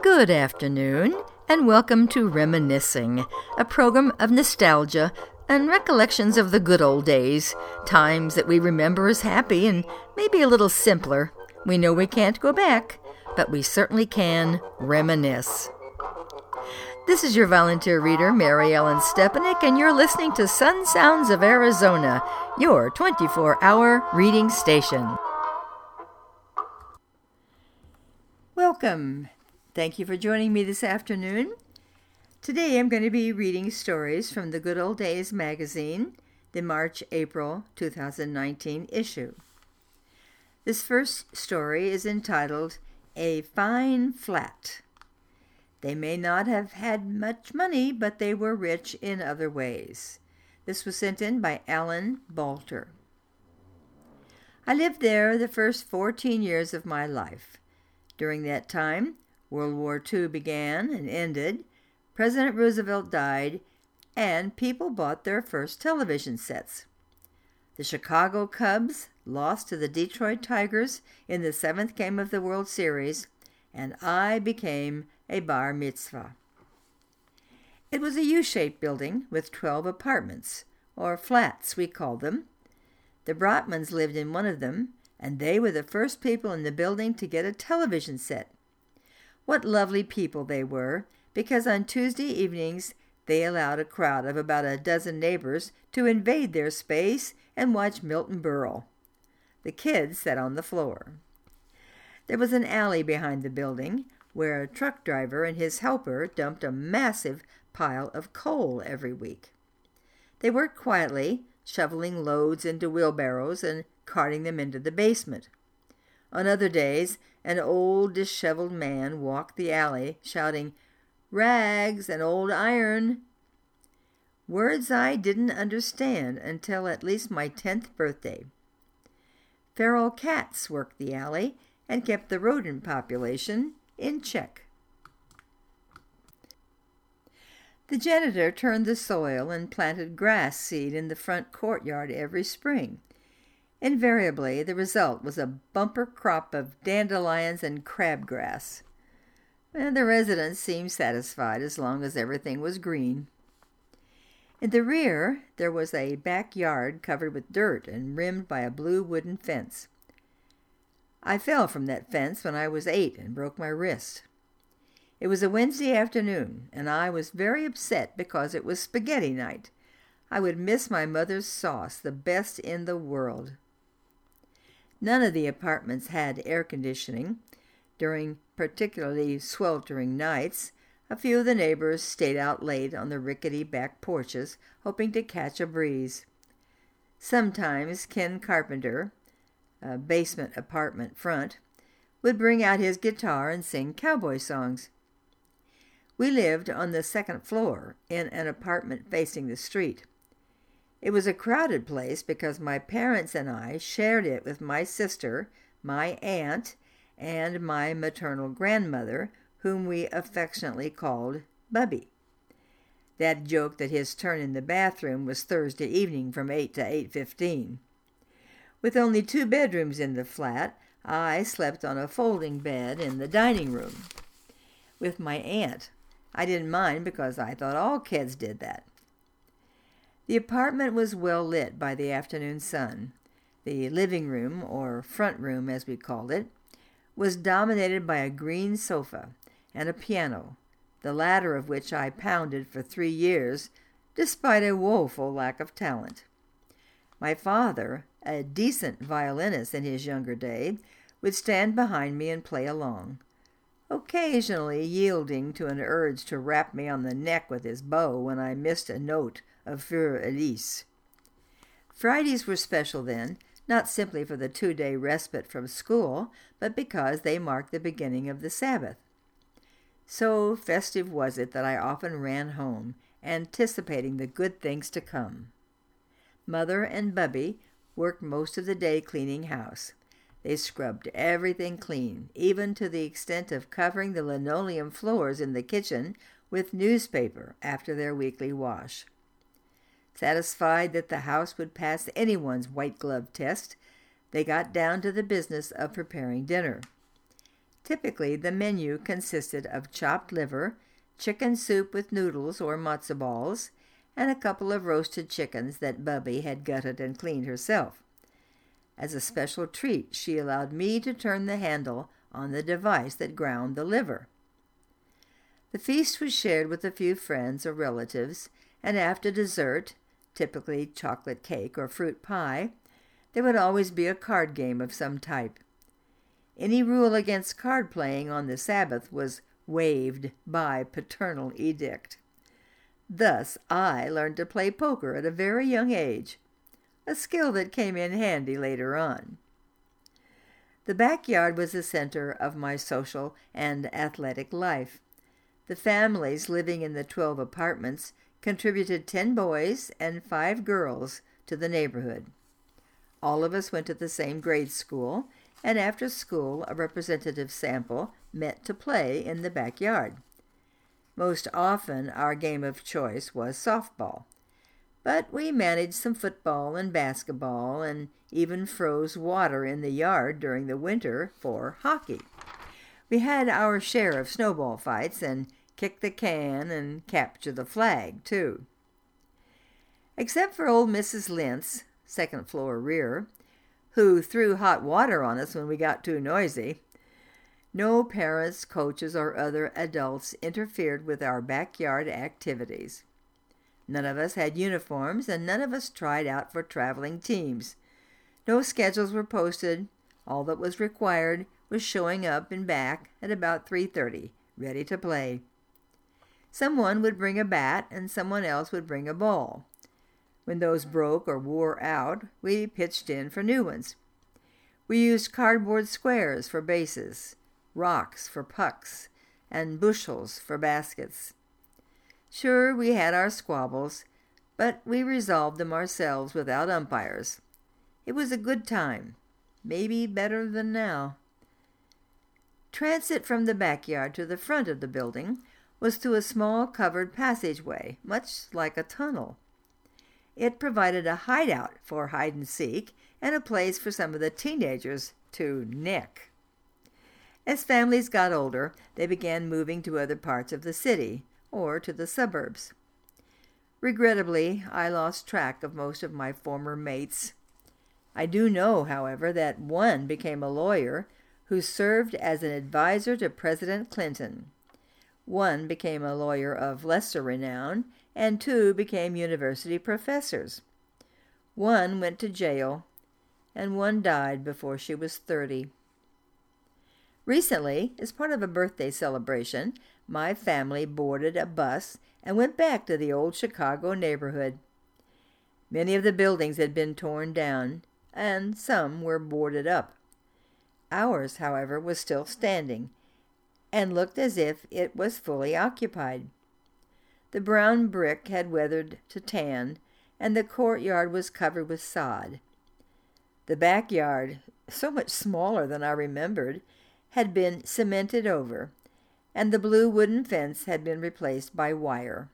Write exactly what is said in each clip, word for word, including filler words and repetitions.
Good afternoon, and welcome to Reminiscing, a program of nostalgia and recollections of the good old days, times that we remember as happy and maybe a little simpler. We know we can't go back, but we certainly can reminisce. This is your volunteer reader, Mary Ellen Stepanek, and you're listening to Sun Sounds of Arizona, your twenty-four hour reading station. Welcome. Thank you for joining me this afternoon. Today I'm going to be reading stories from the Good Old Days magazine, the March-April two thousand nineteen issue. This first story is entitled, A Fine Flat. They may not have had much money, but they were rich in other ways. This was sent in by Alan Balter. I lived there the first fourteen years of my life. During that time, World War Two began and ended, President Roosevelt died, and people bought their first television sets. The Chicago Cubs lost to the Detroit Tigers in the seventh game of the World Series, and I became a bar mitzvah. It was a U-shaped building with twelve apartments, or flats we called them. The Brotmans lived in one of them, and they were the first people in the building to get a television set. What lovely people they were, because on Tuesday evenings they allowed a crowd of about a dozen neighbors to invade their space and watch Milton Berle. The kids sat on the floor. There was an alley behind the building where a truck driver and his helper dumped a massive pile of coal every week. They worked quietly, shoveling loads into wheelbarrows and carting them into the basement. On other days, an old, disheveled man walked the alley, shouting, "Rags and old iron!" Words I didn't understand until at least my tenth birthday. Feral cats worked the alley and kept the rodent population in check. The janitor turned the soil and planted grass seed in the front courtyard every spring. Invariably, the result was a bumper crop of dandelions and crabgrass. And the residents seemed satisfied as long as everything was green. In the rear, there was a backyard covered with dirt and rimmed by a blue wooden fence. I fell from that fence when I was eight and broke my wrist. It was a Wednesday afternoon, and I was very upset because it was spaghetti night. I would miss my mother's sauce, the best in the world. None of the apartments had air conditioning. During particularly sweltering nights, a few of the neighbors stayed out late on the rickety back porches, hoping to catch a breeze. Sometimes Ken Carpenter, a basement apartment front, would bring out his guitar and sing cowboy songs. We lived on the second floor in an apartment facing the street. It was a crowded place because my parents and I shared it with my sister, my aunt, and my maternal grandmother, whom we affectionately called Bubby. Dad joked that his turn in the bathroom was Thursday evening from eight to eight fifteen. With only two bedrooms in the flat, I slept on a folding bed in the dining room. With my aunt, I didn't mind because I thought all kids did that. The apartment was well lit by the afternoon sun. The living room, or front room as we called it, was dominated by a green sofa and a piano, the latter of which I pounded for three years, despite a woeful lack of talent. My father, a decent violinist in his younger day, would stand behind me and play along, occasionally yielding to an urge to rap me on the neck with his bow when I missed a note of Für Elise. Fridays were special then, not simply for the two-day respite from school, but because they marked the beginning of the Sabbath. So festive was it that I often ran home, anticipating the good things to come. Mother and Bubby worked most of the day cleaning house. They scrubbed everything clean, even to the extent of covering the linoleum floors in the kitchen with newspaper after their weekly wash. Satisfied that the house would pass anyone's white glove test, they got down to the business of preparing dinner. Typically, the menu consisted of chopped liver, chicken soup with noodles or matzo balls, and a couple of roasted chickens that Bubby had gutted and cleaned herself. As a special treat, she allowed me to turn the handle on the device that ground the liver. The feast was shared with a few friends or relatives, and after dessert, typically chocolate cake or fruit pie, there would always be a card game of some type. Any rule against card playing on the Sabbath was waived by paternal edict. Thus, I learned to play poker at a very young age, a skill that came in handy later on. The backyard was the center of my social and athletic life. The families living in the twelve apartments contributed ten boys and five girls to the neighborhood. All of us went to the same grade school, and after school a representative sample met to play in the backyard. Most often our game of choice was softball, but we managed some football and basketball and even froze water in the yard during the winter for hockey. We had our share of snowball fights and kick the can and capture the flag, too. Except for old Missus Lentz, second floor rear, who threw hot water on us when we got too noisy, no parents, coaches, or other adults interfered with our backyard activities. None of us had uniforms, and none of us tried out for traveling teams. No schedules were posted. All that was required was showing up and back at about three thirty, ready to play. Someone would bring a bat, and someone else would bring a ball. When those broke or wore out, we pitched in for new ones. We used cardboard squares for bases, rocks for pucks, and bushels for baskets. Sure, we had our squabbles, but we resolved them ourselves without umpires. It was a good time, maybe better than now. Transit from the backyard to the front of the building was through a small covered passageway, much like a tunnel. It provided a hideout for hide-and-seek and a place for some of the teenagers to nick. As families got older, they began moving to other parts of the city or to the suburbs. Regrettably, I lost track of most of my former mates. I do know, however, that one became a lawyer who served as an advisor to President Clinton. One became a lawyer of lesser renown, and two became university professors. One went to jail, and one died before she was thirty. Recently, as part of a birthday celebration, my family boarded a bus and went back to the old Chicago neighborhood. Many of the buildings had been torn down, and some were boarded up. Ours, however, was still standing, and looked as if it was fully occupied. The brown brick had weathered to tan, and the courtyard was covered with sod. The backyard, so much smaller than I remembered, had been cemented over, and the blue wooden fence had been replaced by wire.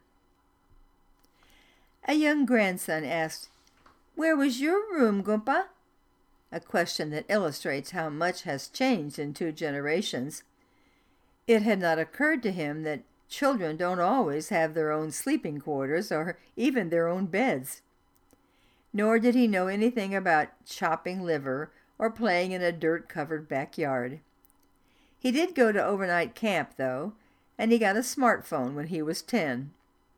A young grandson asked, "Where was your room, Gumpa?" A question that illustrates how much has changed in two generations. It had not occurred to him that children don't always have their own sleeping quarters or even their own beds. Nor did he know anything about chopping liver or playing in a dirt-covered backyard. He did go to overnight camp, though, and he got a smartphone when he was ten.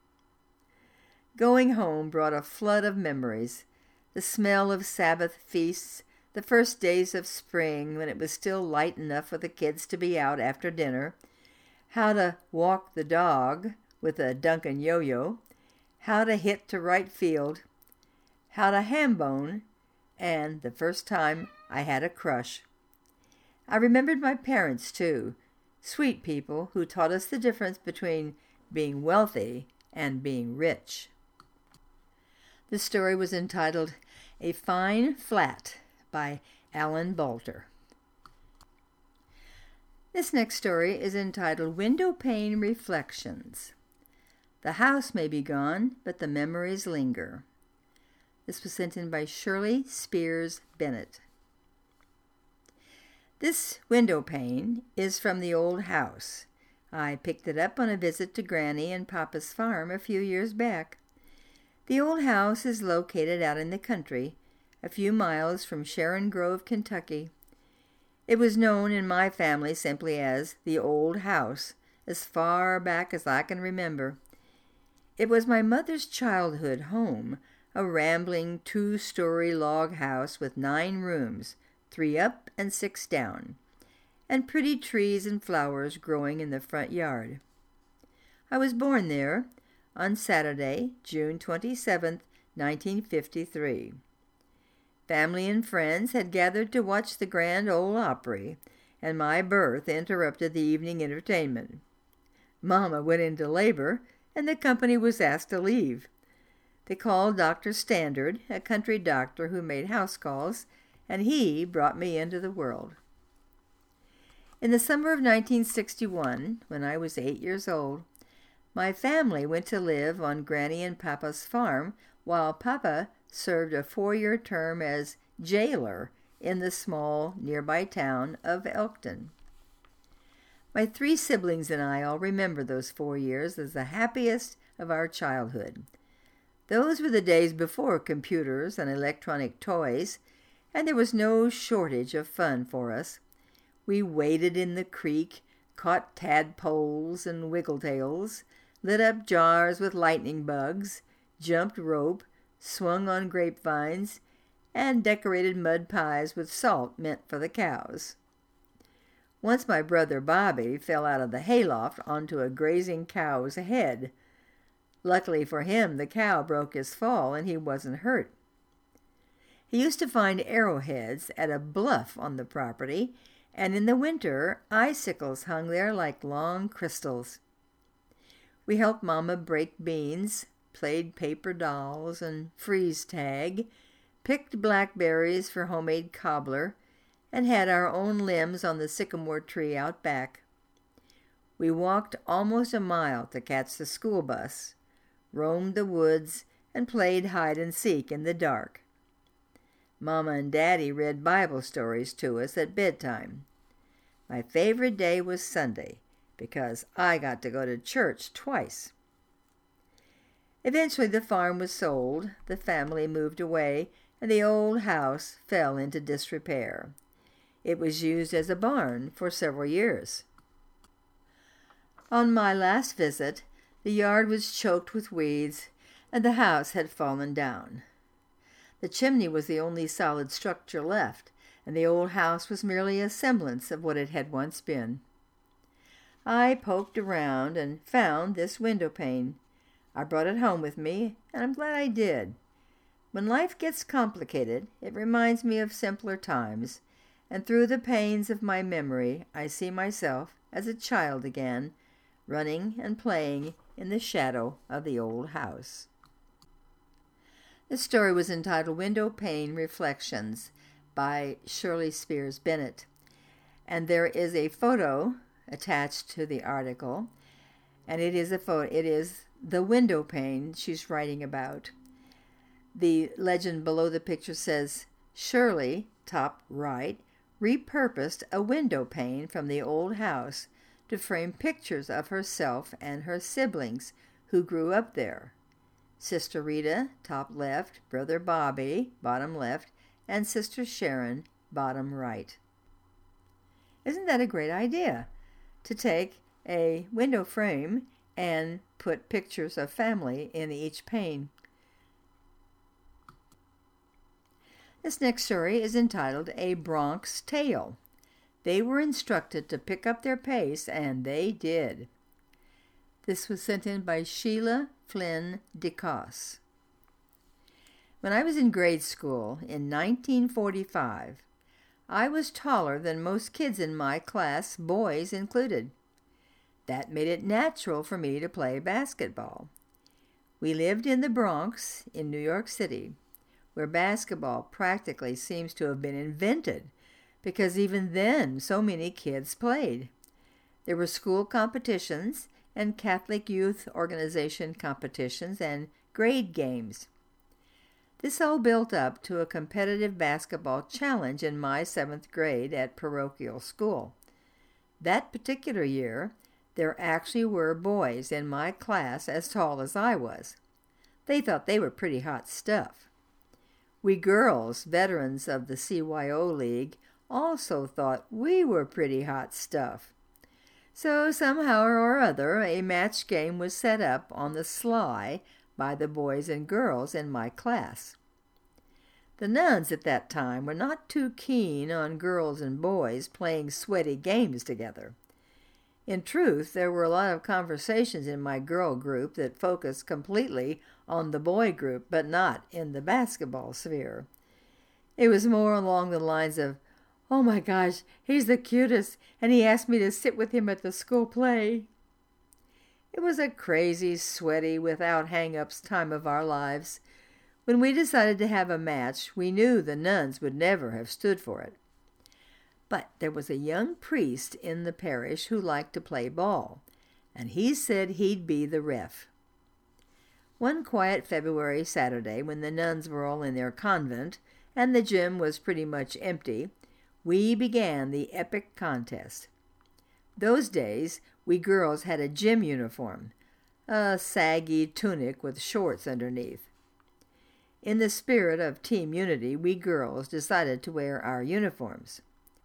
Going home brought a flood of memories. The smell of Sabbath feasts, the first days of spring when it was still light enough for the kids to be out after dinner, how to walk the dog with a Duncan yo-yo, how to hit to right field, how to ham-bone, and the first time I had a crush. I remembered my parents, too, sweet people who taught us the difference between being wealthy and being rich. The story was entitled A Fine Flat by Alan Balter. This next story is entitled Window Pane Reflections. The house may be gone, but the memories linger. This was sent in by Shirley Spears Bennett. This window pane is from the old house. I picked it up on a visit to Granny and Papa's farm a few years back. The old house is located out in the country, a few miles from Sharon Grove, Kentucky. It was known in my family simply as the old house, as far back as I can remember. It was my mother's childhood home, a rambling two-story log house with nine rooms, three up and six down, and pretty trees and flowers growing in the front yard. I was born there on Saturday, June twenty-seventh, nineteen fifty-three. Family and friends had gathered to watch the Grand Ole Opry, and my birth interrupted the evening entertainment. Mama went into labor, and the company was asked to leave. They called Doctor Standard, a country doctor who made house calls, and he brought me into the world. In the summer of nineteen sixty-one, when I was eight years old, my family went to live on Granny and Papa's farm while Papa served a four-year term as jailer in the small nearby town of Elkton. My three siblings and I all remember those four years as the happiest of our childhood. Those were the days before computers and electronic toys, and there was no shortage of fun for us. We waded in the creek, caught tadpoles and wiggletails, lit up jars with lightning bugs, jumped rope, swung on grapevines, and decorated mud pies with salt meant for the cows. Once my brother Bobby fell out of the hayloft onto a grazing cow's head. Luckily for him, the cow broke his fall and he wasn't hurt. He used to find arrowheads at a bluff on the property, and in the winter, icicles hung there like long crystals. We helped Mama break beans, played paper dolls and freeze tag, picked blackberries for homemade cobbler, and had our own limbs on the sycamore tree out back. We walked almost a mile to catch the school bus, roamed the woods, and played hide and seek in the dark. Mama and Daddy read Bible stories to us at bedtime. My favorite day was Sunday, because I got to go to church twice. Eventually the farm was sold, the family moved away, and the old house fell into disrepair. It was used as a barn for several years. On my last visit, the yard was choked with weeds, and the house had fallen down. The chimney was the only solid structure left, and the old house was merely a semblance of what it had once been. I poked around and found this window pane. I brought it home with me, and I'm glad I did. When life gets complicated, it reminds me of simpler times, and through the panes of my memory I see myself as a child again, running and playing in the shadow of the old house. The story was entitled Window Pane Reflections by Shirley Spears Bennett, and there is a photo attached to the article, and it is a photo, it is the window pane she's writing about. The legend below the picture says, Shirley, top right, repurposed a window pane from the old house to frame pictures of herself and her siblings who grew up there. Sister Rita, top left, Brother Bobby, bottom left, and Sister Sharon, bottom right. Isn't that a great idea? To take a window frame and put pictures of family in each pane. This next story is entitled A Bronx Tale. They were instructed to pick up their pace, and they did. This was sent in by Sheila Flynn DeCosse. When I was in grade school in nineteen forty-five, I was taller than most kids in my class, boys included. That made it natural for me to play basketball. We lived in the Bronx in New York City, where basketball practically seems to have been invented, because even then so many kids played. There were school competitions and Catholic Youth Organization competitions and grade games. This all built up to a competitive basketball challenge in my seventh grade at parochial school. That particular year, there actually were boys in my class as tall as I was. They thought they were pretty hot stuff. We girls, veterans of the C Y O League, also thought we were pretty hot stuff. So somehow or other, a match game was set up on the sly by the boys and girls in my class. The nuns at that time were not too keen on girls and boys playing sweaty games together. In truth, there were a lot of conversations in my girl group that focused completely on the boy group, but not in the basketball sphere. It was more along the lines of, "Oh my gosh, he's the cutest, and he asked me to sit with him at the school play." It was a crazy, sweaty, without hang-ups time of our lives. When we decided to have a match, we knew the nuns would never have stood for it. But there was a young priest in the parish who liked to play ball, and he said he'd be the ref. One quiet February Saturday, when the nuns were all in their convent and the gym was pretty much empty, we began the epic contest. Those days, we girls had a gym uniform, a saggy tunic with shorts underneath. In the spirit of team unity, we girls decided to wear our uniforms.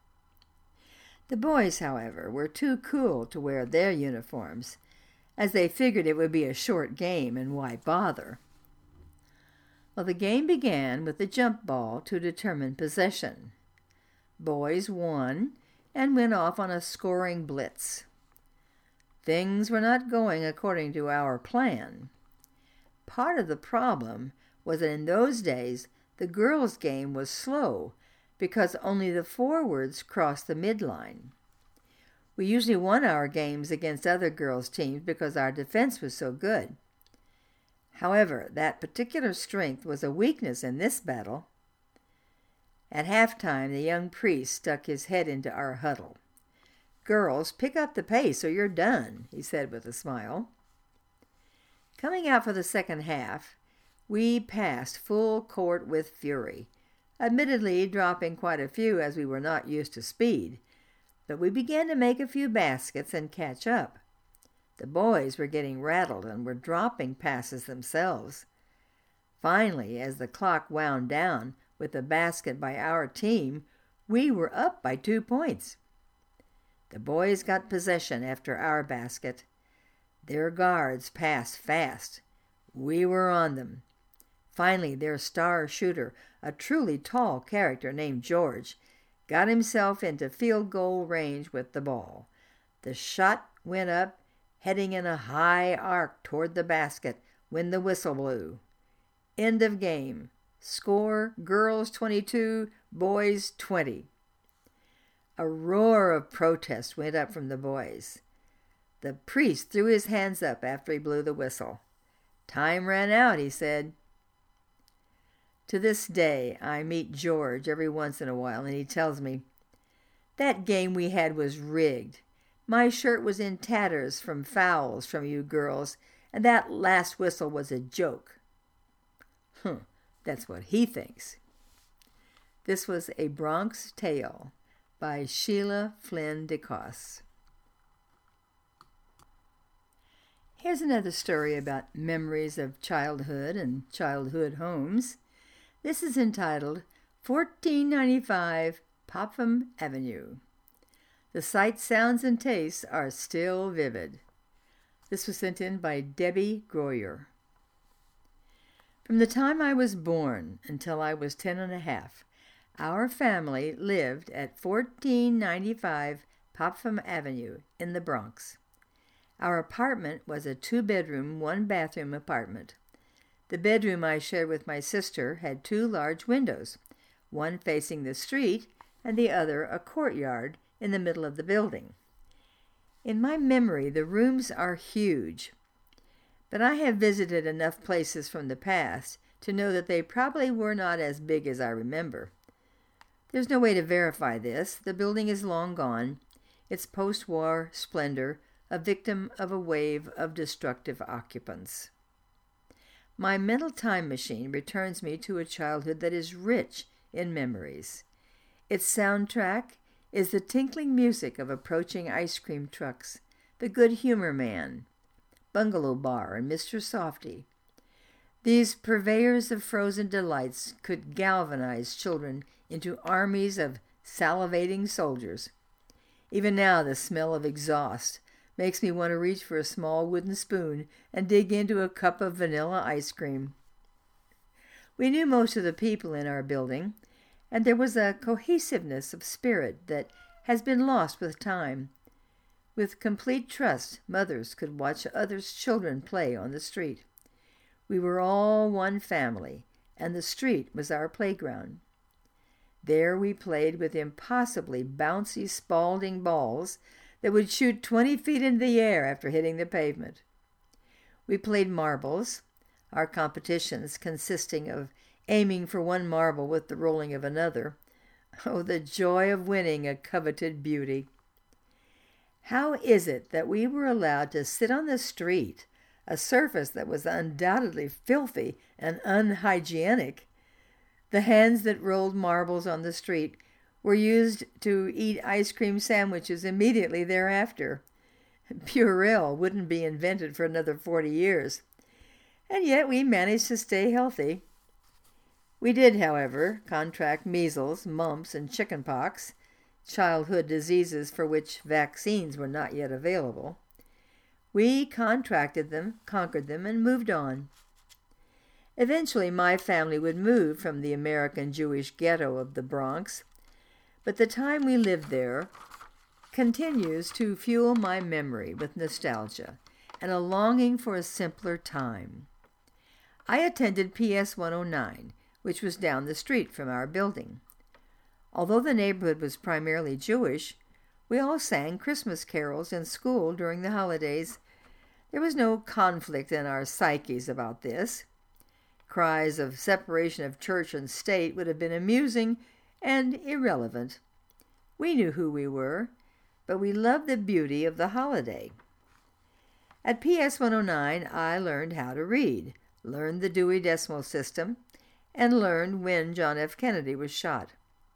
The boys, however, were too cool to wear their uniforms, as they figured it would be a short game and why bother. Well, the game began with the jump ball to determine possession. Boys won and went off on a scoring blitz. Things were not going according to our plan. Part of the problem was that in those days the girls' game was slow because only the forwards crossed the midline. We usually won our games against other girls' teams because our defense was so good. However, that particular strength was a weakness in this battle. At halftime, the young priest stuck his head into our huddle. "Girls, pick up the pace or you're done," he said with a smile. Coming out for the second half, we passed full court with fury, admittedly dropping quite a few as we were not used to speed, but we began to make a few baskets and catch up. The boys were getting rattled and were dropping passes themselves. Finally, as the clock wound down with a basket by our team, we were up by two points. The boys got possession after our basket. Their guards passed fast. We were on them. Finally, their star shooter, a truly tall character named George, got himself into field goal range with the ball. The shot went up, heading in a high arc toward the basket when the whistle blew. End of game. Score, girls twenty-two, boys twenty. A roar of protest went up from the boys. The priest threw his hands up after he blew the whistle. "Time ran out," he said. To this day, I meet George every once in a while, and he tells me, "That game we had was rigged. My shirt was in tatters from fouls from you girls, and that last whistle was a joke." Huh, that's what he thinks. This was A Bronx Tale by Sheila Flynn DeCosse. Here's another story about memories of childhood and childhood homes. This is entitled fourteen ninety-five Popham Avenue. The sights, sounds, and tastes are still vivid. This was sent in by Debbie Groyer. From the time I was born until I was ten and a half, our family lived at fourteen ninety-five Popham Avenue in the Bronx. Our apartment was a two-bedroom, one-bathroom apartment. The bedroom I shared with my sister had two large windows, one facing the street and the other a courtyard in the middle of the building. In my memory, the rooms are huge, but I have visited enough places from the past to know that they probably were not as big as I remember. There's no way to verify this. The building is long gone, its post-war splendor a victim of a wave of destructive occupants. My mental time machine returns me to a childhood that is rich in memories. Its soundtrack is the tinkling music of approaching ice cream trucks, The Good Humor Man, Bungalow Bar, and Mister Softy. These purveyors of frozen delights could galvanize children into armies of salivating soldiers. Even now, the smell of exhaust makes me want to reach for a small wooden spoon and dig into a cup of vanilla ice cream. We knew most of the people in our building, and there was a cohesiveness of spirit that has been lost with time. With complete trust, mothers could watch others' children play on the street. We were all one family, and the street was our playground. There we played with impossibly bouncy Spalding balls that would shoot twenty feet in the air after hitting the pavement. We played marbles, our competitions consisting of aiming for one marble with the rolling of another. Oh, the joy of winning a coveted beauty! How is it that we were allowed to sit on the street, a surface that was undoubtedly filthy and unhygienic? The hands that rolled marbles on the street were used to eat ice cream sandwiches immediately thereafter. Purell wouldn't be invented for another forty years. And yet we managed to stay healthy. We did, however, contract measles, mumps, and chickenpox, childhood diseases for which vaccines were not yet available. We contracted them, conquered them, and moved on. Eventually, my family would move from the American Jewish ghetto of the Bronx, but the time we lived there continues to fuel my memory with nostalgia and a longing for a simpler time. I attended P S one oh nine, which was down the street from our building. Although the neighborhood was primarily Jewish, we all sang Christmas carols in school during the holidays. There was no conflict in our psyches about this. Cries of separation of church and state would have been amusing and irrelevant. We knew who we were, but we loved the beauty of the holiday. At P S one oh nine, I learned how to read, learned the Dewey Decimal System, and learned when John F. Kennedy was shot.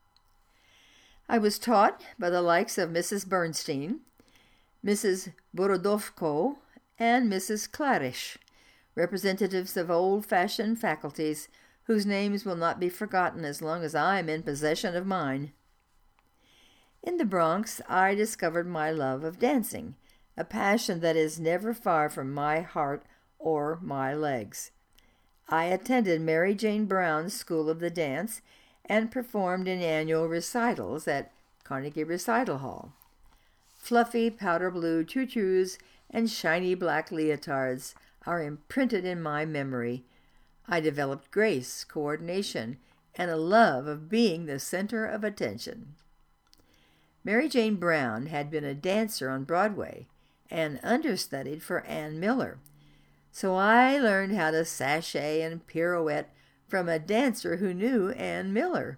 I was taught by the likes of Missus Bernstein, Missus Borodovko, and Missus Clarish, representatives of old-fashioned faculties whose names will not be forgotten as long as I am in possession of mine. In the Bronx, I discovered my love of dancing, a passion that is never far from my heart or my legs. I attended Mary Jane Brown's School of the Dance and performed in annual recitals at Carnegie Recital Hall. Fluffy powder blue tutus and shiny black leotards are imprinted in my memory. I developed grace, coordination, and a love of being the center of attention. Mary Jane Brown had been a dancer on Broadway and understudied for Ann Miller, so I learned how to sashay and pirouette from a dancer who knew Ann Miller.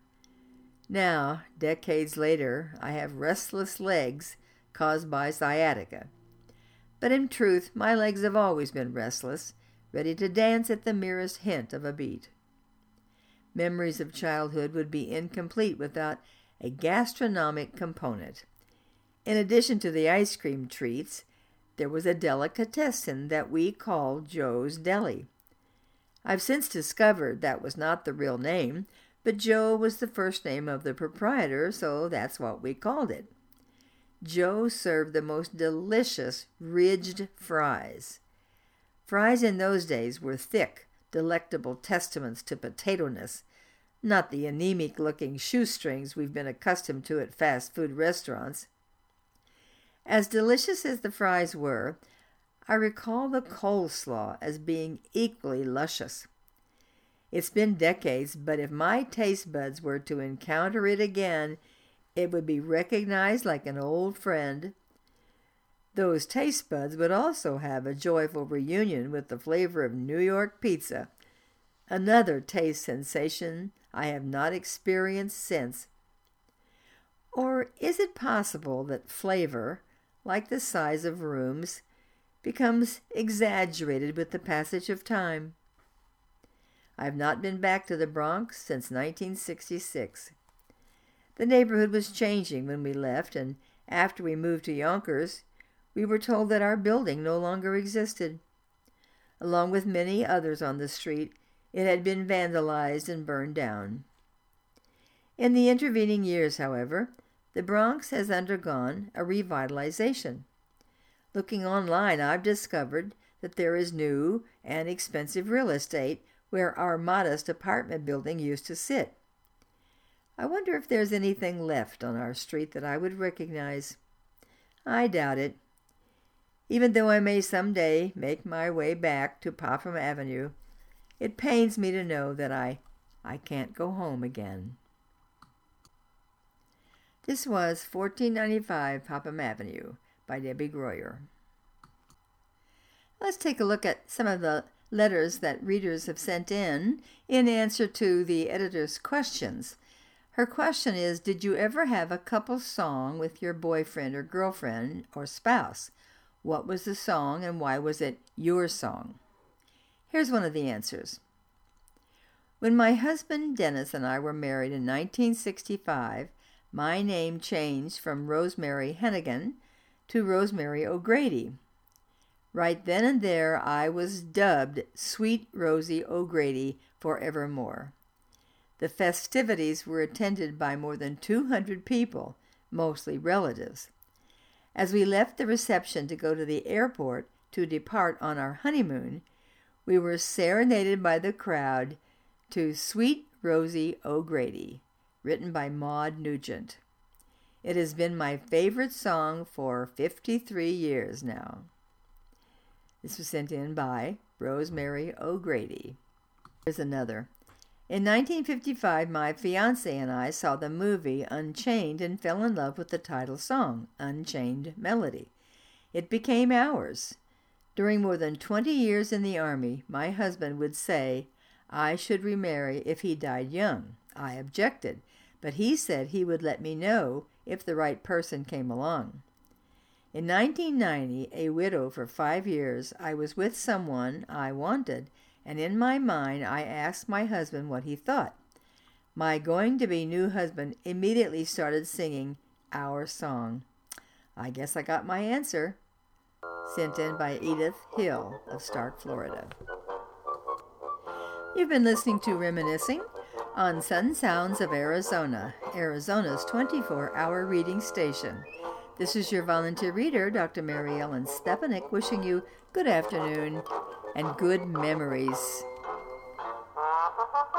Now, decades later, I have restless legs caused by sciatica. But in truth, my legs have always been restless, ready to dance at the merest hint of a beat. Memories of childhood would be incomplete without a gastronomic component. In addition to the ice cream treats, there was a delicatessen that we called Joe's Deli. I've since discovered that was not the real name, but Joe was the first name of the proprietor, so that's what we called it. Joe served the most delicious ridged fries. Fries in those days were thick, delectable testaments to potato-ness, not the anemic-looking shoestrings we've been accustomed to at fast food restaurants. As delicious as the fries were, I recall the coleslaw as being equally luscious. It's been decades, but if my taste buds were to encounter it again, it would be recognized like an old friend. Those taste buds would also have a joyful reunion with the flavor of New York pizza, another taste sensation I have not experienced since. Or is it possible that flavor, like the size of rooms, becomes exaggerated with the passage of time? I have not been back to the Bronx since nineteen sixty-six. The neighborhood was changing when we left, and after we moved to Yonkers, we were told that our building no longer existed. Along with many others on the street, it had been vandalized and burned down. In the intervening years, however, the Bronx has undergone a revitalization. Looking online, I've discovered that there is new and expensive real estate where our modest apartment building used to sit. I wonder if there's anything left on our street that I would recognize. I doubt it. Even though I may someday make my way back to Popham Avenue, it pains me to know that I, I can't go home again. This was fourteen ninety-five Popham Avenue by Debbie Groyer. Let's take a look at some of the letters that readers have sent in in answer to the editor's questions. Her question is, did you ever have a couple song with your boyfriend or girlfriend or spouse? What was the song and why was it your song? Here's one of the answers. When my husband Dennis and I were married in nineteen sixty-five, my name changed from Rosemary Hennigan to Rosemary O'Grady. Right then and there I was dubbed Sweet Rosie O'Grady forevermore. The festivities were attended by more than two hundred people, mostly relatives. As we left the reception to go to the airport to depart on our honeymoon, we were serenaded by the crowd to Sweet Rosie O'Grady, written by Maud Nugent. It has been my favorite song for fifty-three years now. This was sent in by Rosemary O'Grady. Here's another. In nineteen fifty-five, my fiancé and I saw the movie Unchained and fell in love with the title song, Unchained Melody. It became ours. During more than twenty years in the Army, my husband would say I should remarry if he died young. I objected, but he said he would let me know if the right person came along. In nineteen ninety, a widow for five years, I was with someone I wanted, and in my mind I asked my husband what he thought. My going-to-be new husband immediately started singing our song. I guess I got my answer. Sent in by Edith Hill of Stark, Florida. You've been listening to Reminiscing on Sun Sounds of Arizona, Arizona's twenty-four hour reading station. This is your volunteer reader, Doctor Mary Ellen Stepanek, wishing you good afternoon and good memories.